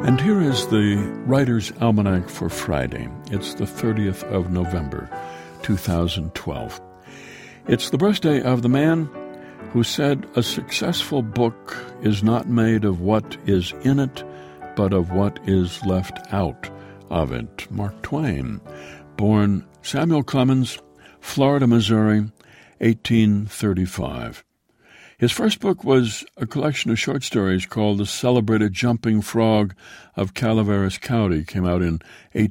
And here is the Writer's Almanac for Friday. It's the 30th of November, 2012. It's the birthday of the man who said a successful book is not made of what is in it, but of what is left out of it. Mark Twain, born Samuel Clemens, Florida, Missouri, 1835. His first book was a collection of short stories called The Celebrated Jumping Frog of Calaveras County. Came out in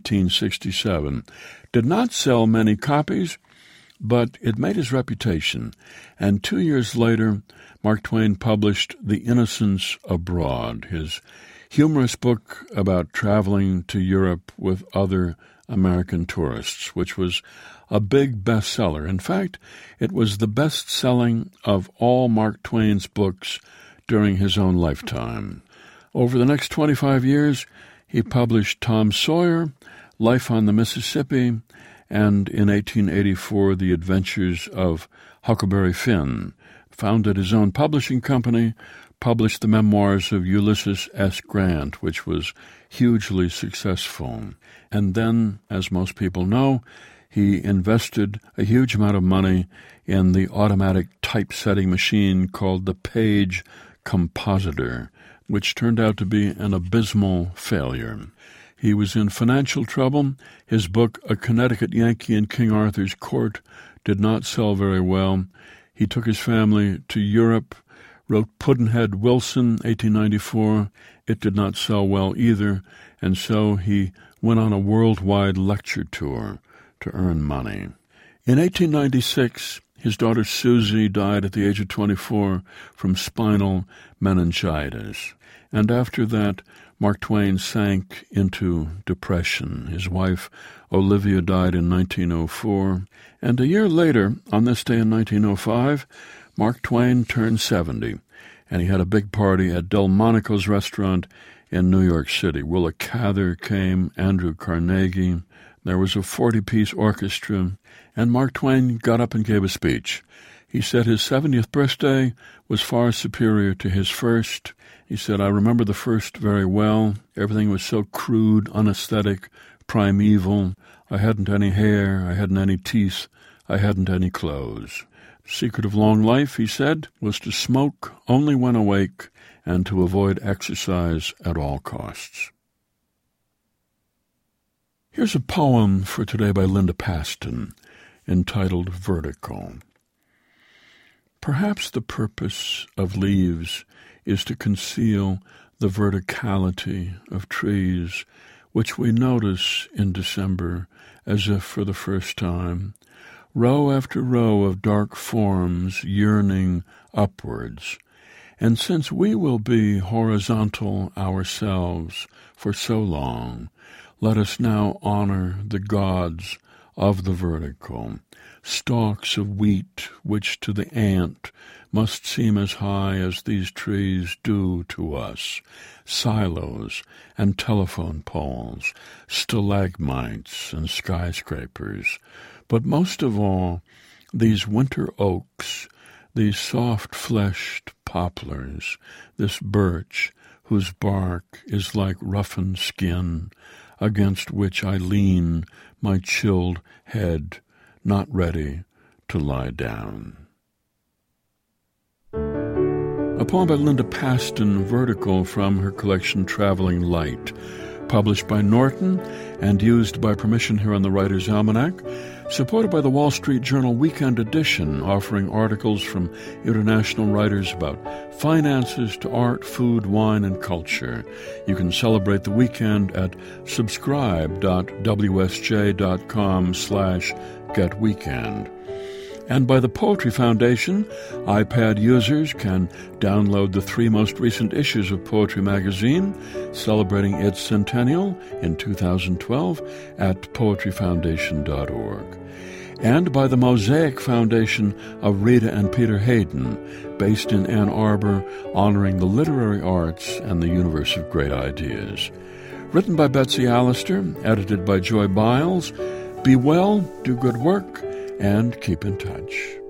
1867. Did not sell many copies, but it made his reputation. And 2 years later, Mark Twain published The Innocents Abroad, his humorous book about traveling to Europe with other American tourists, which was a big bestseller. In fact, it was the best-selling of all Mark Twain's books during his own lifetime. Over the next 25 years, he published Tom Sawyer, Life on the Mississippi, and in 1884, The Adventures of Huckleberry Finn. Founded his own publishing company, published the memoirs of Ulysses S. Grant, which was hugely successful. And then, as most people know, he invested a huge amount of money in the automatic typesetting machine called the Page Compositor, which turned out to be an abysmal failure. He was in financial trouble. His book, A Connecticut Yankee in King Arthur's Court, did not sell very well. He took his family to Europe, wrote Pudd'nhead Wilson, 1894. It did not sell well either, and so he went on a worldwide lecture tour to earn money. In 1896, his daughter Susie died at the age of 24 from spinal meningitis. And after that, Mark Twain sank into depression. His wife, Olivia, died in 1904. And a year later, on this day in 1905, Mark Twain turned 70, and he had a big party at Delmonico's restaurant in New York City. Willa Cather came, Andrew Carnegie. There was a 40-piece orchestra, and Mark Twain got up and gave a speech. He said his 70th birthday was far superior to his first. He said, I remember the first very well. Everything was so crude, unaesthetic, primeval. I hadn't any hair, I hadn't any teeth, I hadn't any clothes. Secret of long life, he said, was to smoke only when awake and to avoid exercise at all costs. Here's a poem for today by Linda Paston, entitled Vertical. Perhaps the purpose of leaves is to conceal the verticality of trees, which we notice in December as if for the first time, row after row of dark forms yearning upwards. And since we will be horizontal ourselves for so long, let us now honor the gods of the vertical, stalks of wheat which to the ant must seem as high as these trees do to us, silos and telephone poles, stalagmites and skyscrapers, but most of all, these winter oaks, these soft-fleshed poplars, this birch whose bark is like roughened skin, against which I lean my chilled head, not ready to lie down. A poem by Linda Paston, Vertical, from her collection Traveling Light, published by Norton and used by permission here on the Writer's Almanac, supported by the Wall Street Journal Weekend Edition, offering articles from international writers about finances to art, food, wine, and culture. You can celebrate the weekend at subscribe.wsj.com/getweekend. And by the Poetry Foundation, iPad users can download the 3 most recent issues of Poetry Magazine, celebrating its centennial in 2012 at poetryfoundation.org. And by the Mosaic Foundation of Rita and Peter Hayden, based in Ann Arbor, honoring the literary arts and the universe of great ideas. Written by Betsy Allister, edited by Joy Biles. Be well, do good work, and keep in touch.